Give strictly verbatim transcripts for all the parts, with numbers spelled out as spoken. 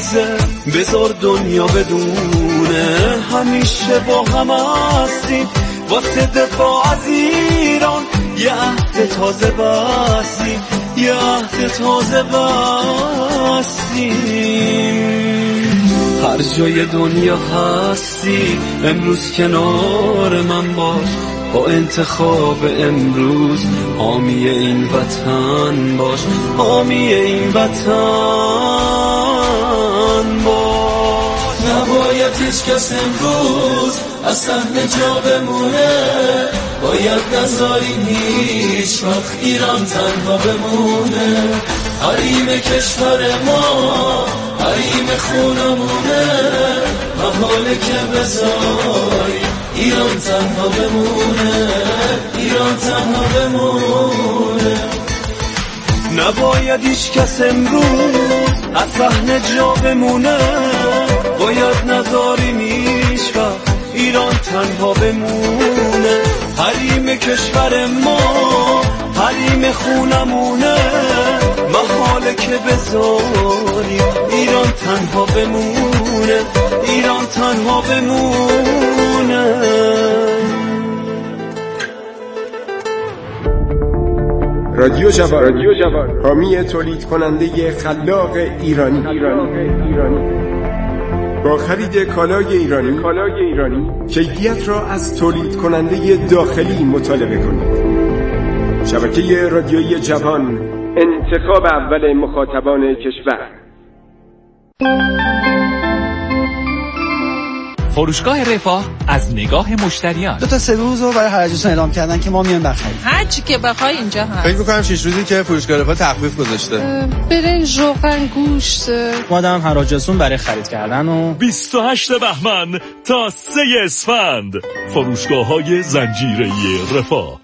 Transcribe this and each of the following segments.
نیسته بذار دنیا بدونه همیشه با هم هستیم واسه دفاع از ایران یه عهد تازه بستیم یه عهد تازه بستیم هر جای دنیا هستی امروز کنار من باش با انتخاب امروز حامی این وطن باش حامی این وطن باش نباید هیچ کس امروز از صحنه جا بمونه باید نذاریم هیچ وقت ایران تنها بمونه حریم کشور ما حریم خونمونه محاله که بذاریم ایران تنها بمونه ایران تنها بمونه نباید هیچ کس امروز از صحنه جا بمونه باید نذاریم هیچ وقت ایران تنها بمونه حریم کشور ما حریم خونمونه محاله که بذاریم ایران تنها بمونه ایران تنها بمونه رادیو جوان رادیو جوان حامی تولید کننده خلاق ایرانی ایرانی با خرید کالای ایرانی کالای ایرانی کیفیت را از تولید کننده داخلی مطالبه کنید. شبکه رادیویی جوان انتخاب اول مخاطبان کشور. فروشگاه رفاه از نگاه مشتریان دو تا سه روز رو برای حراجشون اعلام کردن که ما میایم بخریم. هر چی که بخوای اینجا هست. فکر می‌کنم شش روزی که فروشگاه رفاه تخفیف گذاشته. برنج، روغن، گوشت. مادام حراجشون برای خرید کردن و بیست و هشتم بهمن تا سوم اسفند فروشگاه‌های زنجیره‌ای رفاه.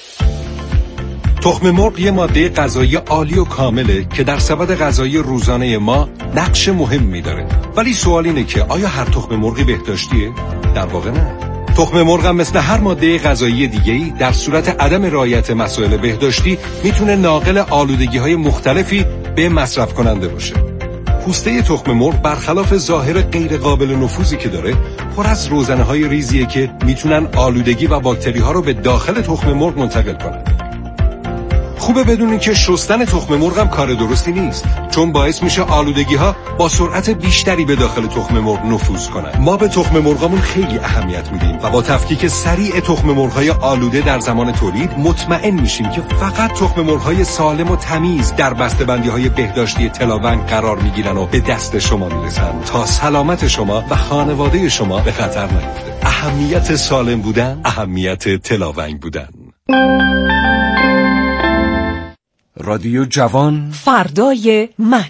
تخم مرغ یه ماده غذایی عالی و کامله که در سبد غذایی روزانه ما نقش مهمی داره. ولی سوال اینه که آیا هر تخم مرغی بهداشتیه؟ در واقع نه. تخم مرغ هم مثل هر ماده غذایی دیگه‌ای در صورت عدم رعایت مسائل بهداشتی میتونه ناقل آلودگی‌های مختلفی به مصرف کننده باشه. پوسته تخم مرغ برخلاف ظاهر غیر قابل نفوذی که داره، پر از روزنه‌های ریزیه که میتونن آلودگی و باکتری‌ها رو به داخل تخم مرغ منتقل کنن. خوبه بدونین که شستن تخم مرغ هم کار درستی نیست، چون باعث میشه آلودگی ها با سرعت بیشتری به داخل تخم مرغ نفوذ کنن. ما به تخم مرغامون خیلی اهمیت میدیم و با تفکیک سریع تخم مرغ‌های آلوده در زمان تولید مطمئن میشیم که فقط تخم مرغ‌های سالم و تمیز در بسته‌بندی‌های بهداشتی تلاونگ قرار میگیرن و به دست شما میرسن تا سلامت شما و خانواده شما به خطر نیفته. اهمیت سالم بودن، اهمیت تلاونگ بودن. رادیو جوان فردای من.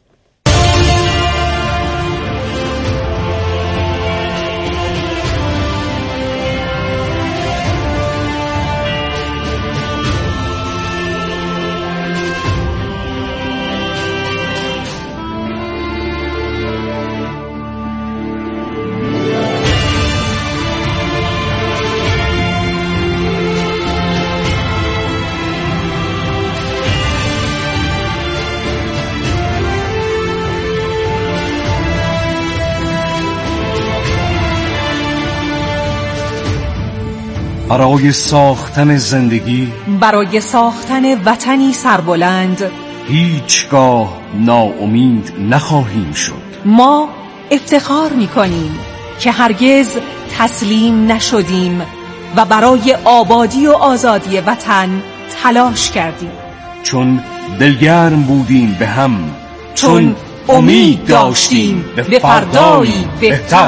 برای ساختن زندگی، برای ساختن وطنی سربلند هیچگاه ناامید نخواهیم شد. ما افتخار می‌کنیم که هرگز تسلیم نشدیم و برای آبادی و آزادی وطن تلاش کردیم. چون دلگرم بودیم به هم، چون امید داشتیم به فردایی بهتر.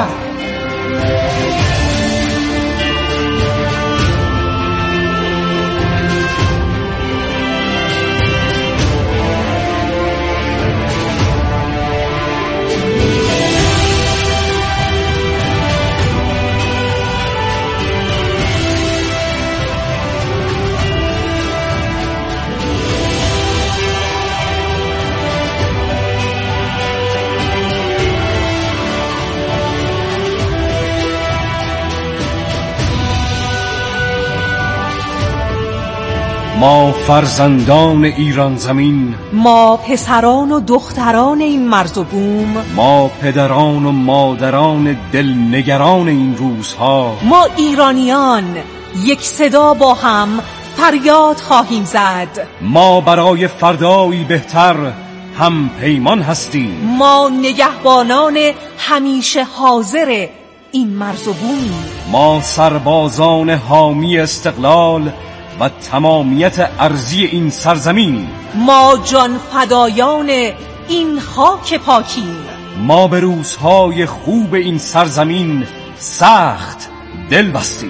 ما فرزندان ایران زمین، ما پسران و دختران این مرز و بوم، ما پدران و مادران دلنگران این روزها، ما ایرانیان یک صدا با هم فریاد خواهیم زد. ما برای فردایی بهتر هم پیمان هستیم. ما نگهبانان همیشه حاضر این مرز و بومیم. ما سربازان حامی استقلال و تمامیت ارضی این سرزمین. ما جان فدایان این خاک پاکیم. ما به روزهای خوب این سرزمین سخت دل بستیم.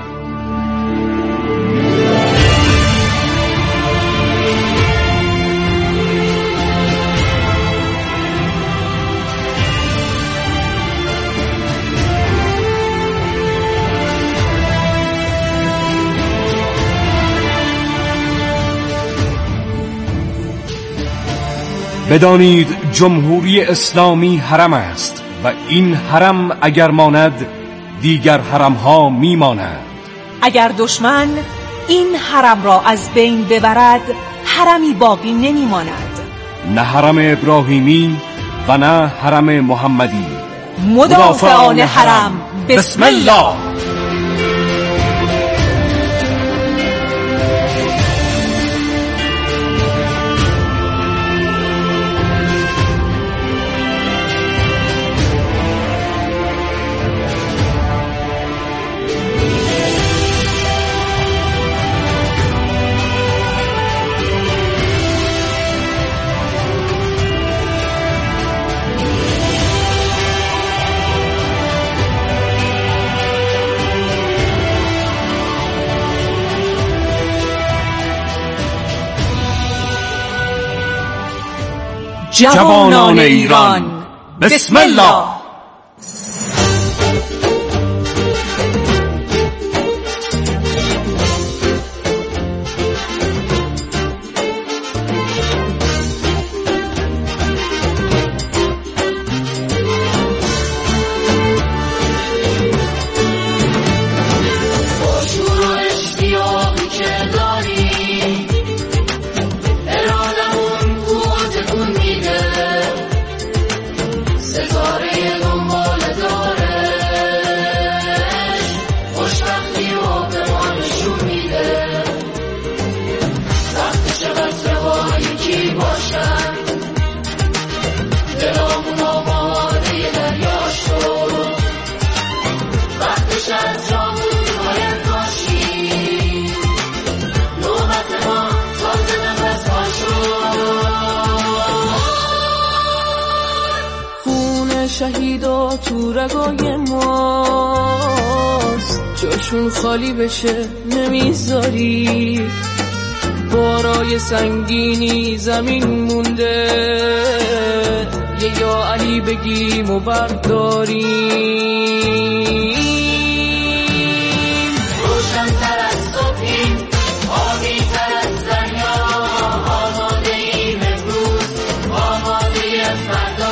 بدانید جمهوری اسلامی حرم است و این حرم اگر ماند دیگر حرم ها می ماند. اگر دشمن این حرم را از بین ببرد حرمی باقی نمی ماند. نه حرم ابراهیمی و نه حرم محمدی. مدافعان حرم بسم الله. جوانان ایران بسم الله. شهیدا تو رگای ماست، جاشون خالی بشه نمیذاری. بارای سنگینی زمین مونده، یه یا علی بگیم و برداریم. روشن تر از صبحیم، آبی تر از دریا، آماده ایم امروز، آماده فردا.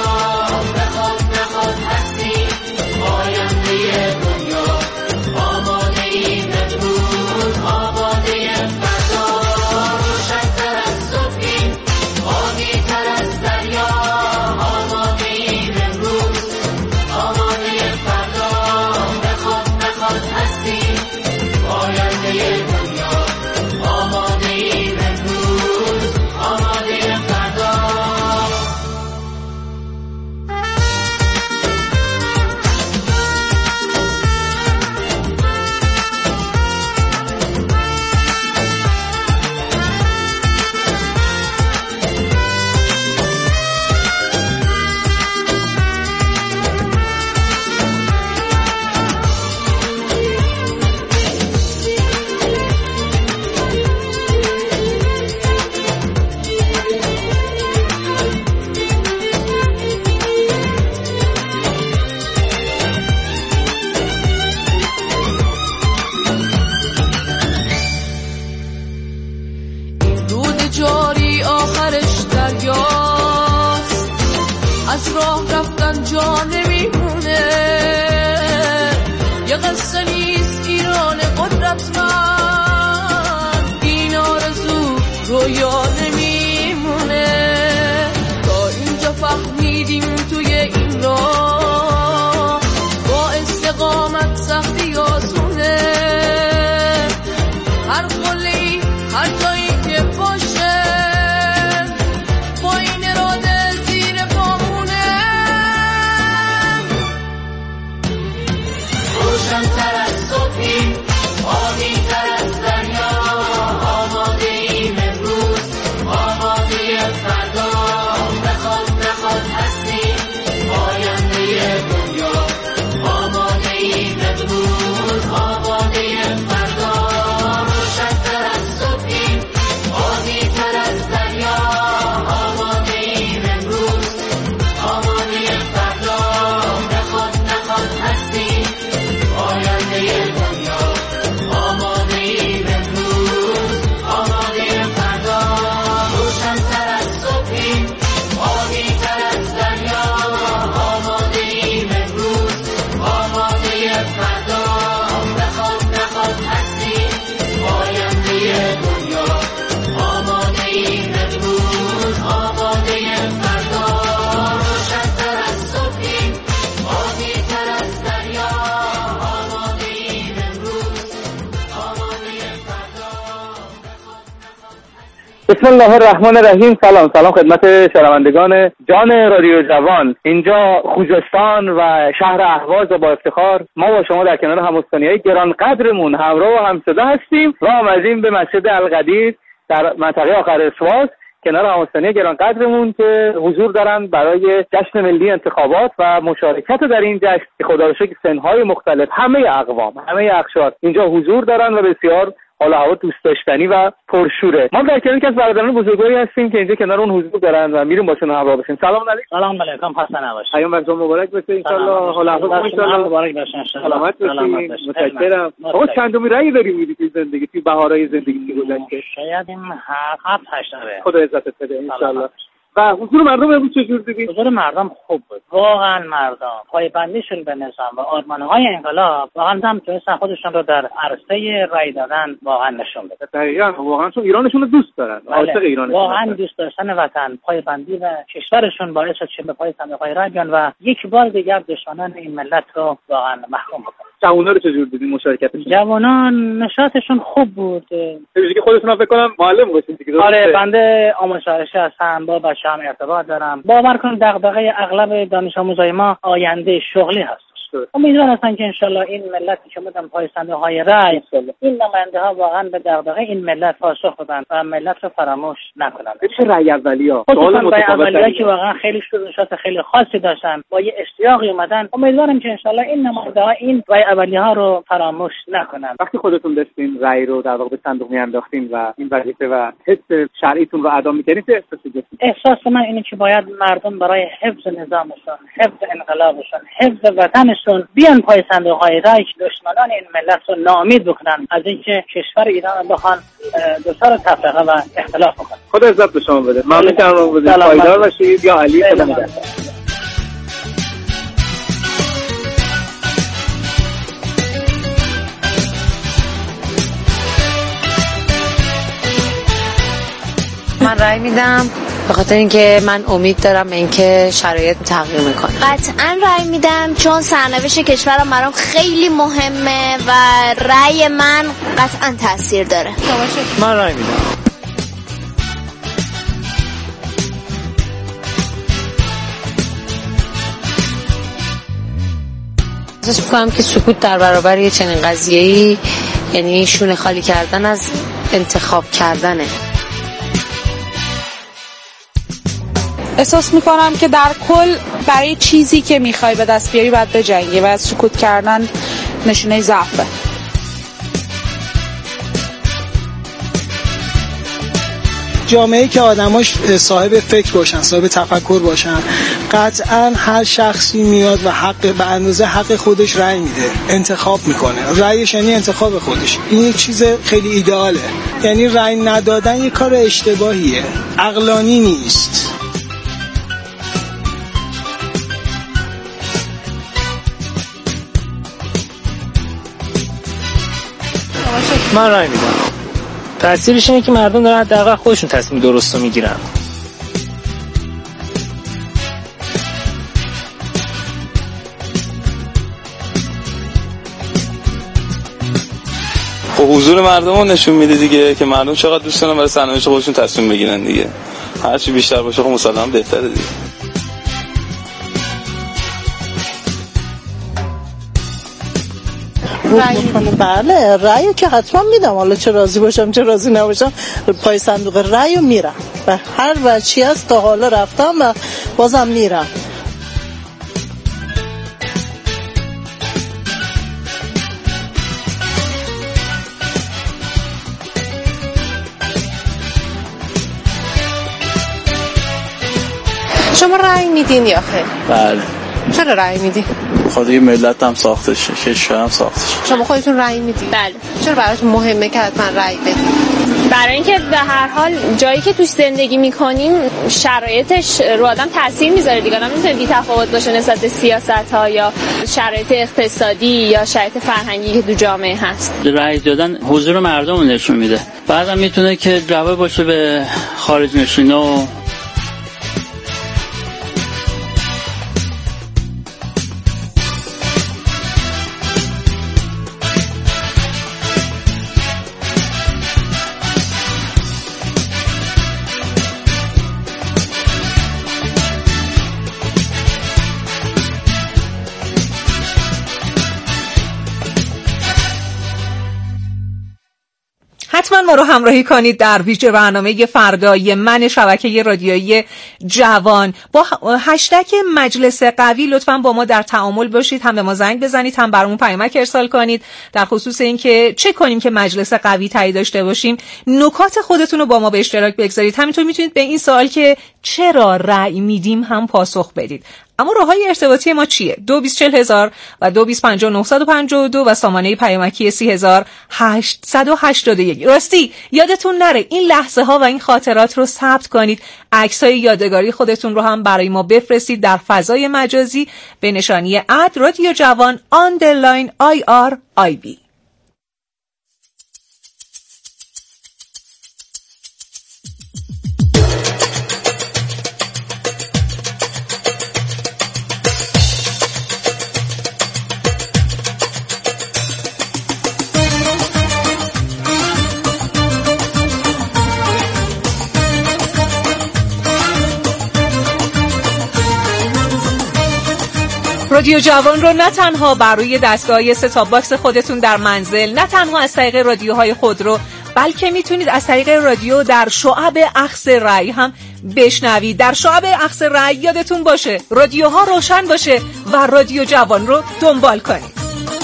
جاری آخرش دریاست، از راه رفتن جا نمیمونه. یه قصه نیست ایران قدرتمند، این آرزو را با استقامت سختی آسونه هر قلی هر جایی که باشه با این اراده زیر پامونه روشن‌تر از صبحی آبی‌تر از دریا آماده ایم امروز آماده فردا بخواد نخواد هستیم آینده دنیا آماده ایم امروز آماده فردا روشن‌تر از صبحیم آبی‌تر از دریا آماده ایم امروز آماده فردا بخواد نخواد هستیم آینده دنیا آماده ایم امروز آماده فردا روشن‌تر از صبحیم آبی‌تر از دریا آماده ایم امروز آماده فردا بخواد نخواد هستیم آینده دنیا آماده ایم امروز آماده فردا روشن‌تر از صبحیم آبی‌تر از دریا آماده ایم امروز آماده فردا بسم الله الرحمن الرحیم. سلام سلام خدمت شنوندگان جان رادیو جوان. اینجا خوزستان و شهر اهواز و با افتخار ما با شما در کنار هم‌استانی‌های گرانقدرمون همراه و همصدا هستیم و آمدیم به مسجد القدیر در منطقه آخر اسواز کنار هم‌استانی گرانقدرمون که حضور دارن برای جشن ملی انتخابات و مشارکت در این جشن که خدا رو شکر سن‌های مختلف همه اقوام همه اقشار اینجا حضور دارن و بسیار حال هوا دوست داشتنی و پرشوره. ما در کنار یکی از برادران بزرگواری هستیم که اینجا کنار اون حضور دارن و میریم باشون همراه بشیم. سلام علیکم. سلام علیکم. خسته نباشید. ایام براتون مبارک باشه ان شاء الله. حال هوا ان شاء الله مبارک باشه ان شاء الله. سلامت باشید. متشکرم. آقا چندمی رأی داری میدی توی زندگی توی بهارهای زندگی که گذشته؟ شاید این هفت هشت داره. خدا عزتت بده ان شاء الله. و حضور مردم امروز چجور دیدی؟ حضور مردم خوب بود. واقعا مردم پایبندیشون به نظام و آرمان‌های انقلاب واقعا هم تونستن خودشون رو در عرصه رأی دادن واقعا نشون بده. دقیقاً واقعا چون ایرانشون رو دوست دارن. عاشق ایرانشون. واقعا دوست داشتن وطن، پایبندی و کشورشون باعث شد که به پای صندوق‌های رأی بیان و یک بار دیگر دشمنان این ملت رو واقعا محکوم بکنن. جوونا رو چجور دیدی مشارکتشون؟ جوانان نشاطشون خوب بود. چیزی که خودتون فکر کنم معلم باشید دیگه. آره بنده آموزشی هستم با بچه‌ام ارتباط دارم. باور کن دغدغه اغلب دانش آموزای ما آینده شغلی هست. امیدوار هستن که انشالله این ملتی که بودن پای صندوق‌های رأی این نماینده ها واقعا به دغدغه این ملت پاسخ بدن و ملت رو فراموش نکنن. چه رأی اولیا؟ سوال متفاوته که واقعا خیلی شروط خیلی خاصی داشتن با یه اشتیاقی اومدن. امیدوارم که انشالله این نماینده ها این رأی اولیه ها رو فراموش نکنن. وقتی خودتون داشتین رأی رو در واقع به صندوق میانداختین و این وظیفه و حس شرعیتون رو ادا می‌کردین چه احساسی داشتین؟ احساس من اینه که باید مردم برای حفظ نظامشون، حفظ انقلابشون، حفظ وطنشون بیان پای صندوق‌های رأی که دشمنان این ملت رو ناامید بکنن از اینکه کشور ایران رو بخوان دچار تفرقه و اختلاف بکنن. خدا عزت به شما بده. ممنون که همراه بودید. پایدار باشید. یا علی خدا نگهدار. من رأی میدم به خاطر اینکه من امید دارم به اینکه شرایط تغییر میکنه. قطعا رأی میدم چون سرنوشت کشورم برام خیلی مهمه و رأی من قطعا تاثیر داره. من رأی میدم. احساس میکنم که سکوت در برابر یه چنین قضیه‌ای یعنی شونه خالی کردن از انتخاب کردنه. احساس میکنم که در کل برای چیزی که میخوای به دست بیاری باید بجنگی و از سکوت کردن نشونه ضعفه. جامعه‌ای که آدماش صاحب فکر باشن، صاحب تفکر باشن، قطعاً هر شخصی میاد و حق به اندازه حق خودش رأی میده، انتخاب میکنه. رأیش یعنی انتخاب خودش. این یک چیز خیلی ایدئاله. یعنی رأی ندادن یک کار اشتباهیه، عقلانی نیست. من رأی میدم. تأثیرش اینه که مردم دارن حداقل خودشون تصمیم درست رو میگیرن. حضور مردم رو نشون میده دیگه که مردم چقدر دوست دارن برای سرنوشت خودشون تصمیم بگیرن دیگه. هر چی بیشتر باشه خب مسلماً بهتره دیگه. رأی میکنه. بله رأی که حتما میدم، حالا چه راضی باشم چه راضی نباشم پای صندوق رأی میرم و هر وجهی هست تا حالا رفتم و بازم میرم. شما رأی میدین یا خیر؟ بله. چرا رأی میدین؟ خود یه ملت هم ساخته شه، کشور هم ساخته شه. شما خودتون رأی میدین؟ بله. چرا براتون مهمه که حتما رأی بدین؟ برای اینکه به هر حال جایی که توش زندگی میکنیم شرایطش رو آدم تاثیر میذاره دیگه. آدم نمیتونه بی تفاوت باشه نسبت به سیاست ها یا شرایط اقتصادی یا شرایط فرهنگی که تو جامعه هست. رأی دادن حضور مردم رو نشون میده. بعدم میتونه که جواب باشه به خارج نشینا. حتما ما رو همراهی کنید در ویژه برنامه فردای من شبکه رادیویی جوان با هشتگ مجلس قوی. لطفاً با ما در تعامل باشید، هم به ما زنگ بزنید هم برامون پیامک ارسال کنید در خصوص اینکه چه کنیم که مجلس قوی تایی داشته باشیم. نکات خودتون رو با ما به اشتراک بگذارید. همینطور میتونید به این سوال که چرا رأی میدیم هم پاسخ بدید. اما راههای ارتباطی ما چیه؟ دو بیست چل هزار و دو بیست پنجاه نهصد و پنجاه و دو و سامانه پیامکی سی هزار هشتصد و هشتاد و یک. راستی یادتون نره این لحظه ها و این خاطرات رو ثبت کنید. عکسای یادگاری خودتون رو هم برای ما بفرستید در فضای مجازی به نشانی اد رادیو جوان آندرلاین آی آر آی بی. رادیو جوان رو نه تنها بر روی دستگاه ست-تاپ باکس خودتون در منزل، نه تنها از طریق رادیوهای خودرو، بلکه میتونید از طریق رادیو در شعب اخذ رأی هم بشنوید. در شعب اخذ رأی یادتون باشه رادیوها روشن باشه و رادیو جوان رو دنبال کنید.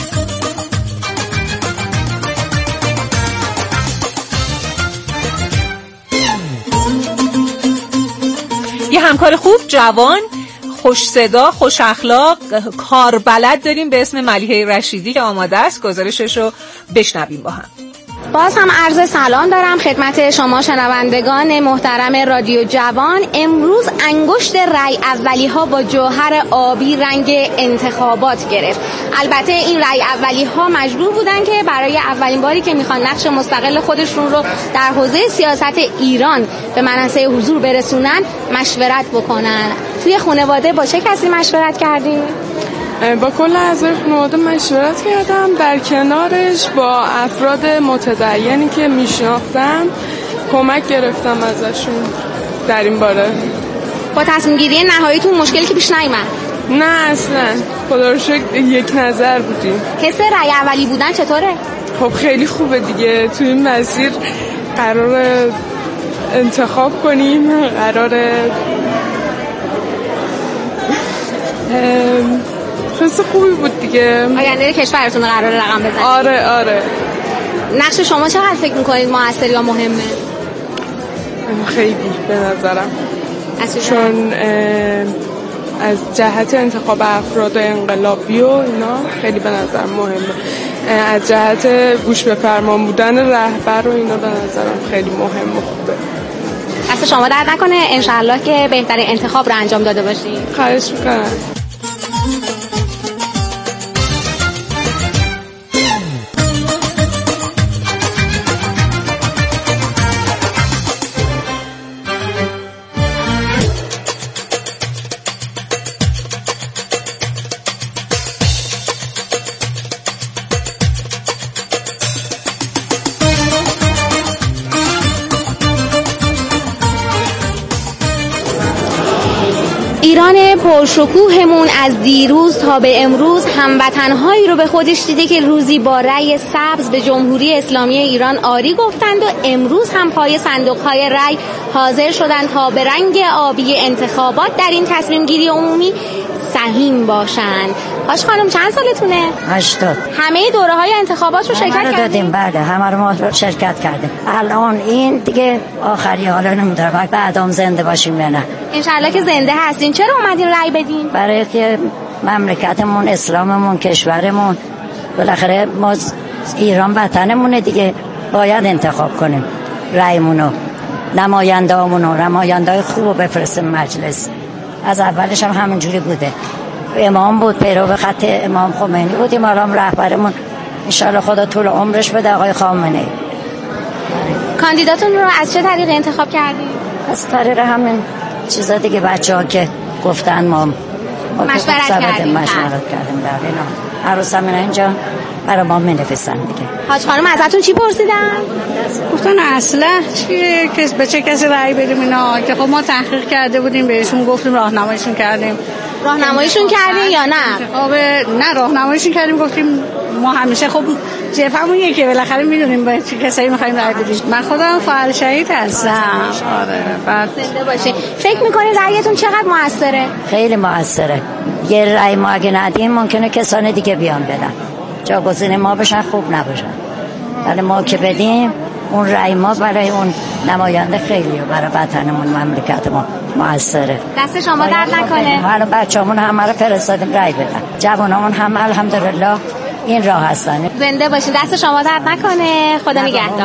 یه همکار خوب جوان، خوش صدا، خوش اخلاق، کاربلد داریم به اسم ملیحه رشیدی که آماده است. گزارشش رو بشنویم با هم. باز هم عرض سلام دارم خدمت شما شنوندگان محترم رادیو جوان. امروز انگشت رأی اولی ها با جوهر آبی رنگ انتخابات گرفت. البته این رأی اولی ها مجبور بودن که برای اولین باری که میخوان نقش مستقل خودشون رو در حوزه سیاست ایران به منصه حضور برسونن مشورت بکنن. توی خانواده با چه کسی مشورت کردین؟ با کل اعضای خانواده مشورت کردم، در کنارش با افراد متدینی که میشناختم کمک گرفتم ازشون در این باره. با تصمیم گیری نهاییتون مشکلی که پیش نیامد؟ نه اصلا، خدا رو شکر یک نظر بودیم. حس رأی اولی بودن چطوره؟ خب خیلی خوبه دیگه، تو این مسیر قرار انتخاب کنیم، قرار حس خوبی بود دیگه. آینده کشورتون قراره رقم بزنید. آره آره. نقش شما چقدر فکر میکنید موثر یا مهمه؟ خیلی به نظرم، چون از جهت انتخاب افراد انقلابی و اینا خیلی به نظر مهمه، از جهت گوش به فرمان بودن رهبر و اینا به نظرم خیلی مهم و خوبه. دست شما درد نکنه، انشالله که بهترین انتخاب رو انجام داده باشید. خواهش میکنم. پرشکوهمون از دیروز تا به امروز هموطنهایی رو به خودش دیده که روزی با رأی سبز به جمهوری اسلامی ایران آری گفتند و امروز هم پای صندوق‌های رأی حاضر شدند تا به رنگ آبی انتخابات در این تصمیم گیری عمومی سهیم باشند. باش خانم چند سالتونه؟ هشتاد. همه دوره های انتخابات رو شرکت کردیم؟ دادیم بعد همه رو ما شرکت کردیم. الان این دیگه آخری حالا نمیدونم بعدام زنده باشیم یا نه. انشالله که زنده هستین. چرا اومدین رأی بدین؟ برای که مملکتمون، اسلاممون، کشورمون، بالاخره ما ایران وطنمونه دیگه، باید انتخاب کنیم رأیمونو، نماینده‌مونو، نماینده‌های خوبو بفرستیم مجلس. از اولش هم همینجوری بوده. امام بود، پیرو خط امام خمینی بودیم، حالا هم رهبرمون انشالله خدا طول عمرش بده آقای خامنه‌ای. کاندیداتون رو از چه طریق انتخاب کردید؟ از طریق همین چیزا دیگه، بچه‌ها که گفتن ما مشورت کردیم. مشورت کردیم در اینا. عروسم اینا اینجا برای ما می‌نویسن دیگه. حاج خانم ازتون چی پرسیدن؟ گفتن اصلا چیه که به چه کسی رأی بدیم اینا، که خب ما تحقیق کرده بودیم بهشون گفتیم راهنماییشون کردیم. راهنماییشون کردین یا نه؟ خب نه راهنماییشون کردیم، گفتیم ما همیشه خب جفمون یکیه، بالاخره میدونیم به چه کسایی می‌خوایم رأی بدیم. من خودم فعال شهید هستم. آره بعد زنده باشه. فکر می‌کنید رأیتون چقدر موثره؟ خیلی موثره. یه رأی ما اگه ندیم ممکنه کسان دیگه بیان بدن. جاگزین ما بشن خوب نباشن. ولی ما که بدیم اون رأی ما برای اون نماینده خیلیه، برای وطنمون، مملکتمون موثره. دست شما درد نکنه. حالا بچه‌مون همه رو فرستادیم رأی بدن. جوانامون هم الحمدلله این راه هستن. زنده باشین. دست شما درد نکنه. خدا نگهدار.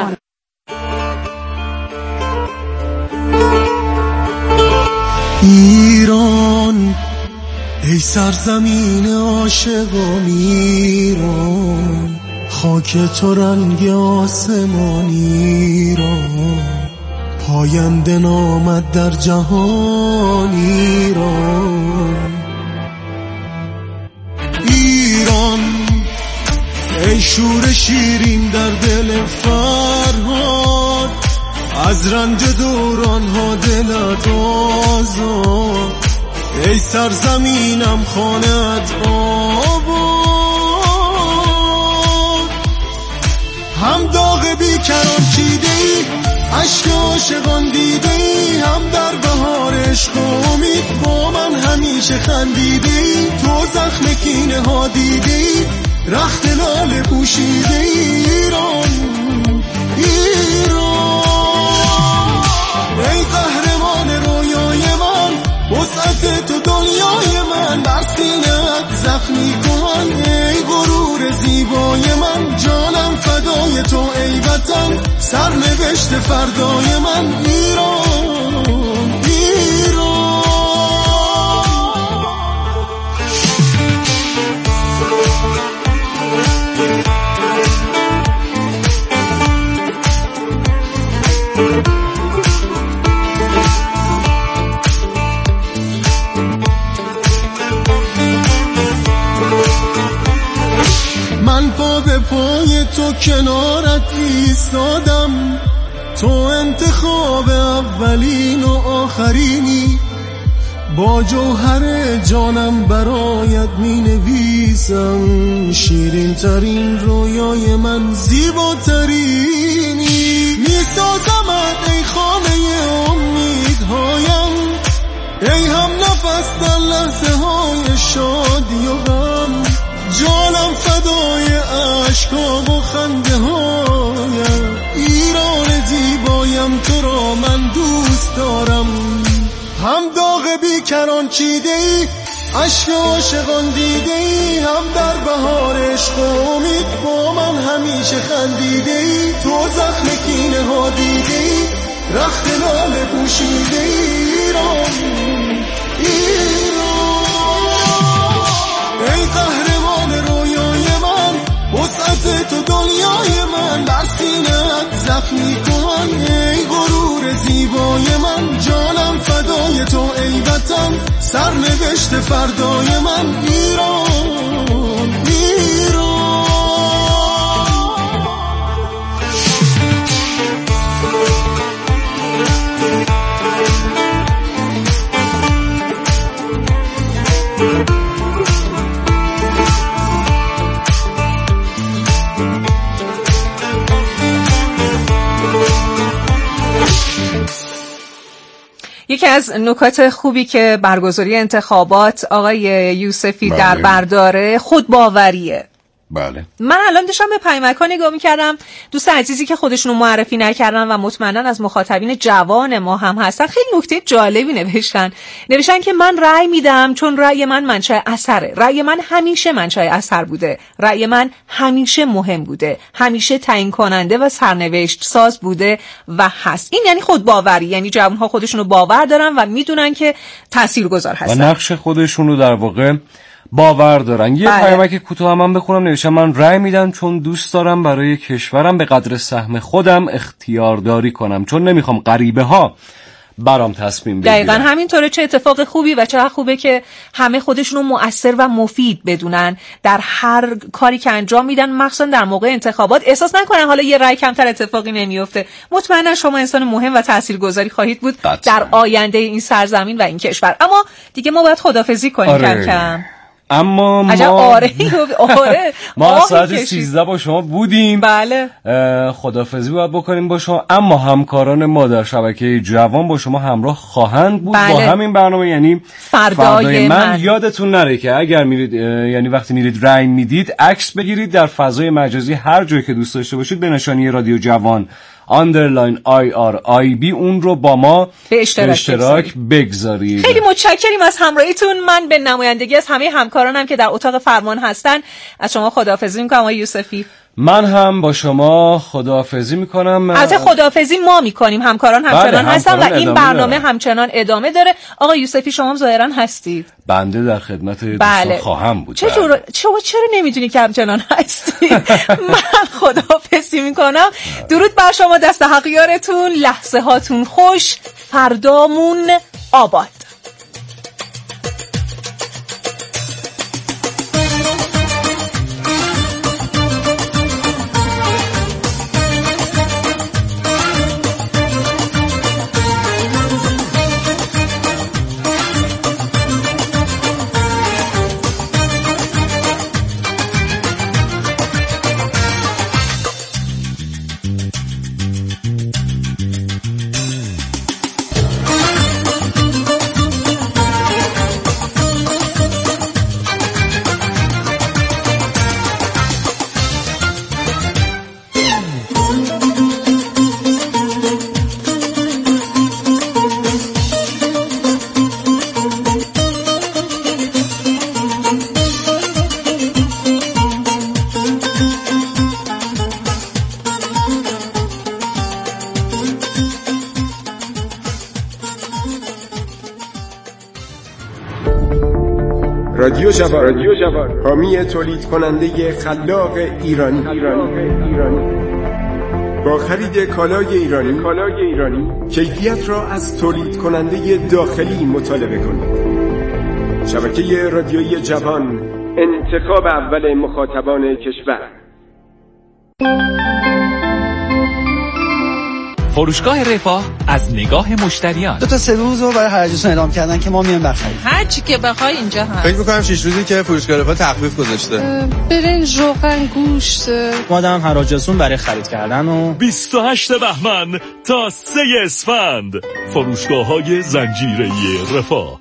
ایران ای سرزمین عاشقان ایران، خاک تو رنگ آسمان ایران، پاینده نامد در جهان ایران. ایران ای شور شیرین در دل فرهاد، از رنج دوران ها دلت آزاد، ای سرزمینم خانت آباد. هم داغ بیکران چیده ای، عشق عاشقان دیده ای، هم در بهار عشق امید با من همیشه خندیده ای. تو زخم کینه ها دیده ای، رخت لاله پوشیده ای. ایران ایران ای قهرمان رویای من، وسعت تو دنیای من، بر سینه‌ات زخمی کن ای غرور زیبای من. جانم فدای تو ای وطن، سرنوشت فردای من. ایران ایران من پا به پای تو کنارت ایستادم، تو انتخاب اولین و آخرینی، با جوهر جانم برایت می نویسم، شیرین ترین رویای من زیباترینی. می سازمت ای خانه امیدهایم، ای هم نفس در لحظه های شادی و غم، جانم فدای عشقام و خنده هایم. ایران زیبایم تو را من دوست دارم، هم داغ بیکران چیده ای، عشق عاشقان دیده ای، هم در بهار عشق امید با من همیشه خندیده ای. تو زخم کینه ها دیده ای، رخت لاله پوشیده ای. ایران ایران ای قهرمان رویای من، وسعت تو دنیای من، بر سینه‌ات زخمی کن ای غرور زیبای من. جانم فدای تو ای وطن، سرنوشت فردای من. ایران ایران یکی از نکات خوبی که برگزاری انتخابات آقای یوسفی بله. در برداره خودباوریه. بله. من الان داشتم به پیامک‌ها نگاه می‌کردم، دوست عزیزی که خودشونو معرفی نکردن و مطمئناً از مخاطبین جوان ما هم هستن، خیلی نکته جالبی نوشتن. نوشتن که من رأی میدم چون رأی من منشأ اثره. رأی من همیشه منشأ اثر بوده. رأی من همیشه مهم بوده. همیشه تعیین کننده و سرنوشت ساز بوده و هست. این یعنی خودباوری، یعنی جوان‌ها خودشونو باور دارن و میدونن که تاثیرگذار هستن. و نقش خودشونو در واقع باور دارن. یه بله. پیامک کوتاه هم, هم بخونم. نوشتم من رأی میدم چون دوست دارم برای کشورم به قدر سهم خودم اختیارداری کنم، چون نمیخوام غریبه ها برام تصمیم بگیرن. دقیقاً همینطوره. چه اتفاق خوبی و چه خوبه که همه خودشونو مؤثر و مفید بدونن در هر کاری که انجام میدن، مخصوصا در موقع انتخابات. احساس نکنن حالا یه رأی کمتر اتفاقی نمیفته. مطمئنا شما انسان مهم و تاثیرگذاری خواهید بود قطعا. در آینده این سرزمین و این کشور. اما دیگه ما باید خداحافظی کنیم. آره. کم کم اما ما آره آره ما ساعت سیزده با شما بودیم. بله. خداحافظی باید بکنیم با شما، اما همکاران ما در شبکه جوان با شما همراه خواهند بود. بله. با همین برنامه، یعنی فردای, فردای من. من یادتون نره که اگر میرید، یعنی وقتی میرید رای میدید، عکس بگیرید در فضای مجازی هر جایی که دوست داشته باشید به نشانی رادیو جوان آندرلاین آی آر آی بی اون رو با ما به اشتراک, اشتراک بگذارید. خیلی متشکریم از همراهیتون. من به نمایندگی از همه همکارانم که در اتاق فرمان هستن از شما خداحافظی میکنم آقای یوسفی. من هم با شما خداحافظی میکنم. البته خداحافظی ما میکنیم، همکاران همچنان بله، هستن و این برنامه داره. همچنان ادامه داره. آقای یوسفی شما هم ظاهرا هستید. بنده در خدمت دوستان بله. خواهم بود. چه جور... چرا چرا نمیدونی که همچنان هستی؟ من خداحافظی میکنم. درود بر شما، دست حق یارتون، لحظه هاتون خوش، فردامون آباد. رادیو جوان، حامی تولید کننده خلاق ایرانی. ایرانی با خرید کالای ایرانی، کالای ایرانی کیفیت را از تولید کننده داخلی مطالبه کنید. شبکه رادیویی جوان، انتخاب اول مخاطبان کشور. فروشگاه رفاه از نگاه مشتریان. دو تا سه روز رو برای حراجتون اعلام کردن که ما میایم بخریم. هر چی که بخوای اینجا هست. فکر می‌کنم شش روزی که فروشگاه رفاه تخفیف گذاشته. برنج، روغن، گوشت. مادام حراجتون برای خرید کردن و بیست و هشتم بهمن تا سوم اسفند. فروشگاه‌های زنجیره‌ای رفاه.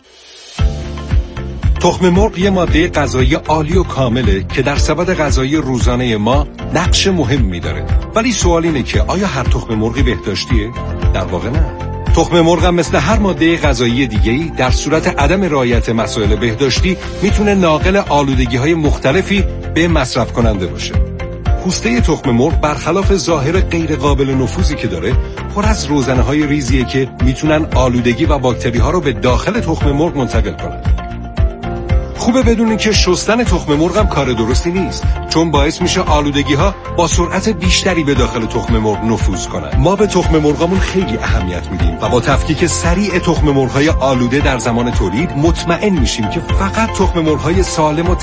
تخم مرغ یه ماده غذایی عالی و کامله که در سبد غذایی روزانه ما نقش مهمی داره. ولی سوال اینه که آیا هر تخم مرغی بهداشتیه؟ در واقع نه. تخم مرغ هم مثل هر ماده غذایی دیگه‌ای در صورت عدم رعایت مسائل بهداشتی میتونه ناقل آلودگی‌های مختلفی به مصرف کننده باشه. پوسته تخم مرغ برخلاف ظاهر غیر قابل نفوذی که داره، پر از روزنه‌های ریزیه که میتونن آلودگی و باکتری‌ها رو به داخل تخم مرغ منتقل کنن. خوبه بدونین که شستن تخم مرغ هم کار درستی نیست، چون باعث میشه آلودگی ها با سرعت بیشتری به داخل تخم مرغ نفوذ کنن. ما به تخم مرغامون خیلی اهمیت میدیم و با تفکیک سریع تخم مرغ‌های آلوده در زمان تولید مطمئن میشیم که فقط تخم مرغ‌های سالم و